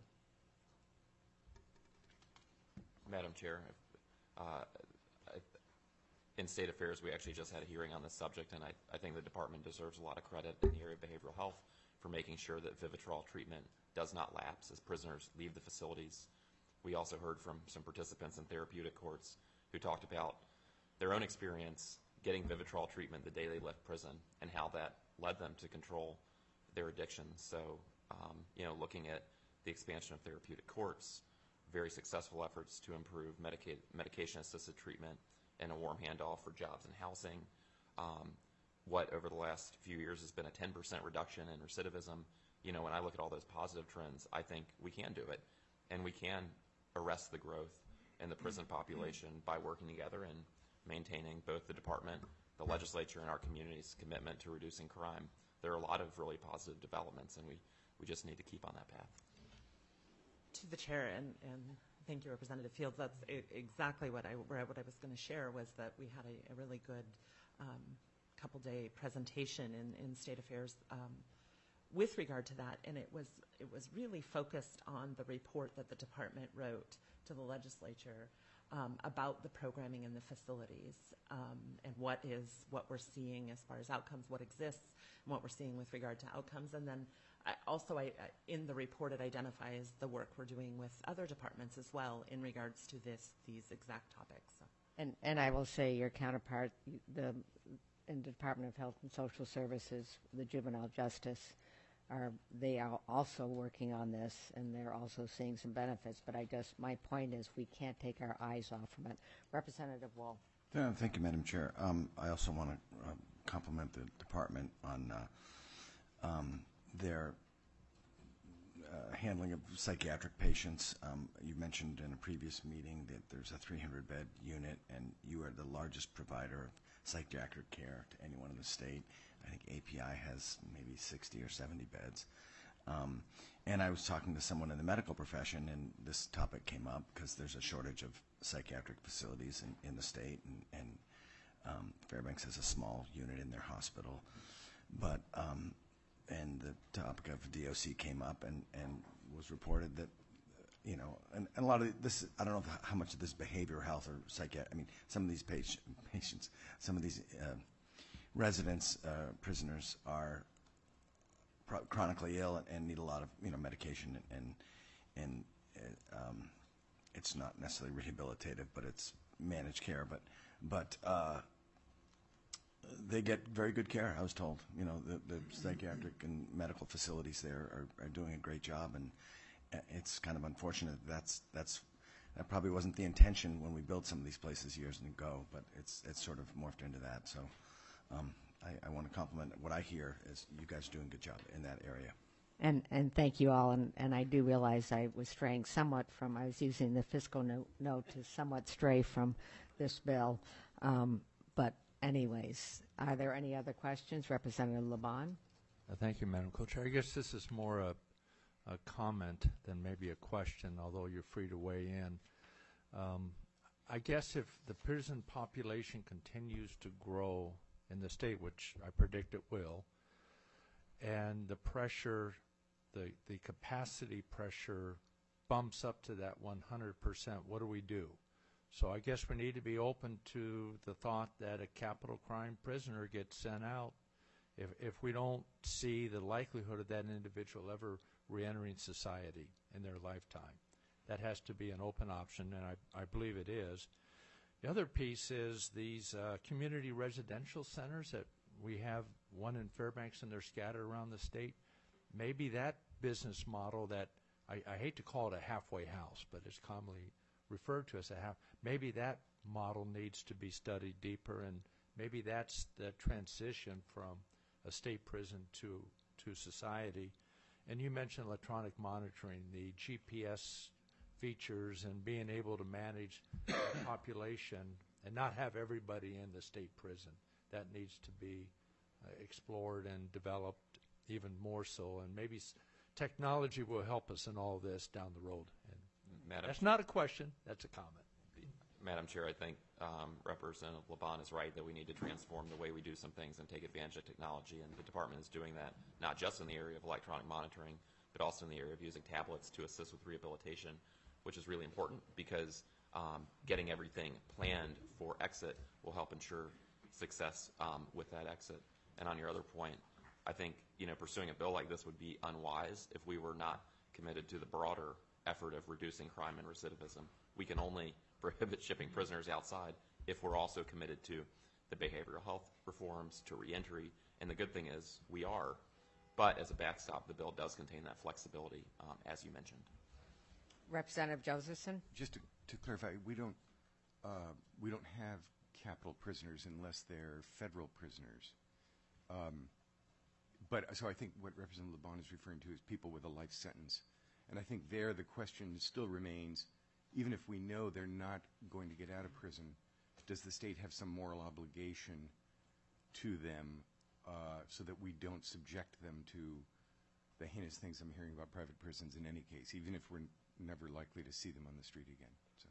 Madam Chair, in State Affairs, we actually just had a hearing on this subject, and I think the department deserves a lot of credit in the area of behavioral health for making sure that Vivitrol treatment does not lapse as prisoners leave the facilities. We also heard from some participants in therapeutic courts who talked about their own experience getting Vivitrol treatment the day they left prison and how that led them to control their addictions. So, looking at the expansion of therapeutic courts, very successful efforts to improve medication-assisted treatment, and a warm handoff for jobs and housing. What over the last few years has been a 10% reduction in recidivism. When I look at all those positive trends, I think we can do it, and we can arrest the growth in the prison population by working together and maintaining both the department, the legislature, and our community's commitment to reducing crime. There are a lot of really positive developments, and we just need to keep on that path. To the chair, and thank you, Representative Fields. That's exactly what I was going to share, was that we had a really good couple-day presentation in State Affairs with regard to that, and it was really focused on the report that the department wrote to the legislature about the programming in the facilities, and what we're seeing as far as outcomes, what exists, and what we're seeing with regard to outcomes. And then also in the report, it identifies the work we're doing with other departments as well in regards to these exact topics. So. And I will say your counterpart in the Department of Health and Social Services, the Juvenile Justice, they are also working on this, and they're also seeing some benefits. But my point is, we can't take our eyes off from it. Representative Wall. Thank you, Madam Chair. I also want to compliment the department on their handling of psychiatric patients. You mentioned in a previous meeting that there's a 300-bed unit, and you are the largest provider of psychiatric care to anyone in the state. I think API has maybe 60 or 70 beds. And I was talking to someone in the medical profession, and this topic came up because there's a shortage of psychiatric facilities in the state, and Fairbanks has a small unit in their hospital. But and the topic of DOC came up, and was reported that, you know, and a lot of this, I don't know how much of this behavioral health or psychiatric, I mean, some of these patients, some of these residents, prisoners are chronically ill and need a lot of, you know, medication, and it's not necessarily rehabilitative, but it's managed care. But they get very good care, I was told. You know, the psychiatric and medical facilities there are doing a great job, and it's kind of unfortunate that probably wasn't the intention when we built some of these places years ago, but it's sort of morphed into that. So I want to compliment what I hear is you guys are doing a good job in that area. And thank you all, and I do realize I was straying somewhat from, I was using the fiscal note to somewhat stray from this bill. But anyways, are there any other questions? Representative LeBon? Thank you, Madam Co-Chair. I guess this is more a comment than maybe a question, although you're free to weigh in. I guess if the prison population continues to grow in the state, which I predict it will, and the pressure, the capacity pressure bumps up to that 100%, what do we do? So I guess we need to be open to the thought that a capital crime prisoner gets sent out if we don't see the likelihood of that individual ever reentering society in their lifetime. That has to be an open option, and I believe it is. The other piece is these community residential centers that we have, one in Fairbanks, and they're scattered around the state. Maybe that business model that, I hate to call it a halfway house, but it's commonly referred to as a half, maybe that model needs to be studied deeper, and maybe that's the transition from a state prison to society. And you mentioned electronic monitoring, the GPS features, and being able to manage the population and not have everybody in the state prison. That needs to be explored and developed even more so, and maybe technology will help us in all this down the road. And that's not a question, that's a comment. Madam Chair, I think Representative LeBon is right that we need to transform the way we do some things and take advantage of technology, and the department is doing that, not just in the area of electronic monitoring, but also in the area of using tablets to assist with rehabilitation, which is really important because getting everything planned for exit will help ensure success with that exit. And on your other point, I think, you know, pursuing a bill like this would be unwise if we were not committed to the broader effort of reducing crime and recidivism. We can only prohibit shipping prisoners outside if we're also committed to the behavioral health reforms, to reentry, and the good thing is we are. But as a backstop, the bill does contain that flexibility, as you mentioned. Representative Josephson? Just to clarify, we don't have capital prisoners unless they're federal prisoners. So I think what Representative LeBon is referring to is people with a life sentence. And I think there the question still remains, even if we know they're not going to get out of prison, does the state have some moral obligation to them so that we don't subject them to the heinous things I'm hearing about private prisons in any case, even if we're never likely to see them on the street again? So.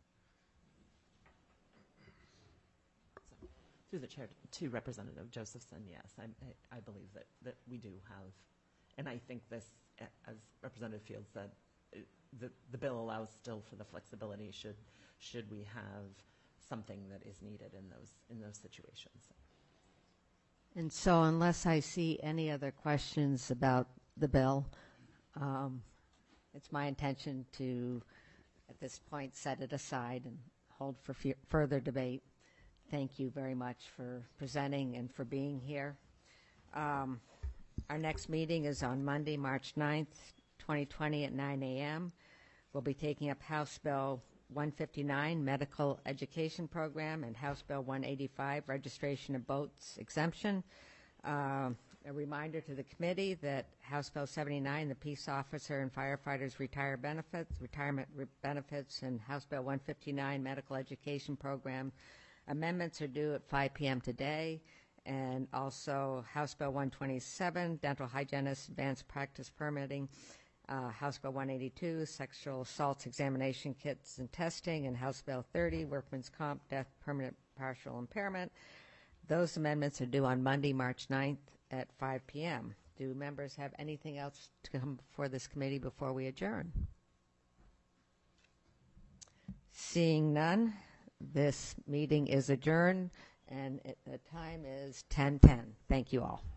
Through the chair to Representative Josephson, yes, I believe that we do have, and I think this, as Representative Fields said, the bill allows still for the flexibility should we have something that is needed in those situations. And so unless I see any other questions about the bill, it's my intention to, at this point, set it aside and hold for further debate. Thank you very much for presenting and for being here. Our next meeting is on Monday, March 9th, 2020 at 9 a.m. We'll be taking up House Bill 159, Medical Education Program, and House Bill 185, Registration of Boats Exemption. A reminder to the committee that House Bill 79, the Peace Officer and Firefighters Retirement Benefits, and House Bill 159, Medical Education Program, amendments are due at 5 p.m. today, and also House Bill 127, dental hygienist advanced practice permitting, House Bill 182, sexual assaults examination kits and testing, and House Bill 30, workman's comp, death, permanent partial impairment. Those amendments are due on Monday, March 9th at 5 p.m. Do members have anything else to come before this committee before we adjourn? Seeing none, this meeting is adjourned, and the time is 10:10. Thank you all.